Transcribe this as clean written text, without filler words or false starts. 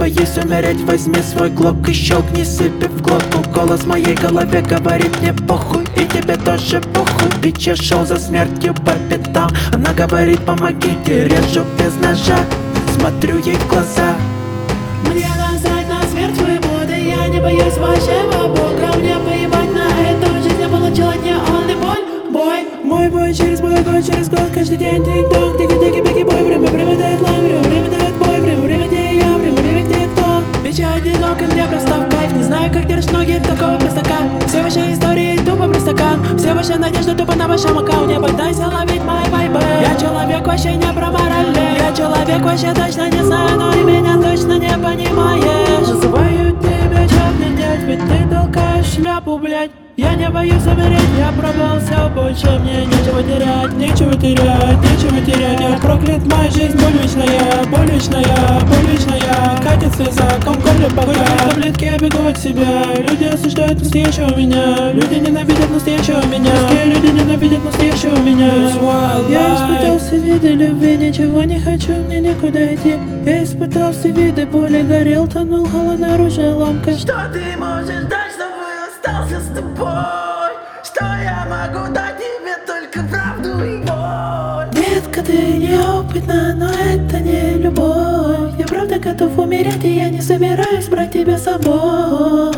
боюсь умереть, возьми свой глок и щелкни себе в глотку. Голос в моей голове говорит мне похуй, и тебе тоже похуй. Бича шел за смертью по пятам, она говорит помогите, режу без ножа. Смотрю ей в глаза. Мне насрать на смерть свободы, я не боюсь вашего бога. Мне поебать на эту жизнь, я получила не он и боль. Бой, мой бой через бой, год через год, каждый день тик-ток, тики-тики, беги-бой. Время дает лайм, время дает бой, время где я, время где кто. Бича одинок, и мне просто в кайф, не знаю, как держишь ноги такого простака. Все ваши истории тупо простакан, все ваши надежды тупо на вашем аккаунте. Пытайся ловить мои вайбы, я человек вообще не про морали. Я человек вообще точно не знаю, но и меня точно не понимаешь. Называю тебя, чё мне делать, ведь ты толкаешь шляпу, блять. Я не боюсь умереть, я пробовал все, больше мне нечего терять. Нечего терять, нечего терять. Я проклят, моя жизнь боль вечная, боль вечная, боль вечная. Катит слеза, комком для пока. Таблетки, я бегу от себя. Люди осуждают настоящего меня, люди ненавидят настоящего меня. Люди ненавидят настоящего меня. Я испытал все виды любви, ничего не хочу, мне некуда идти. Я испытал все виды боли, горел, тонул, холодное оружие, ломка. Что ты можешь дать, чтобы остался с тобой? Что я могу дать тебе, только правду и боль? Детка, ты неопытна, но это не любовь. Я правда готов умереть, и я не собираюсь брать тебя с собой.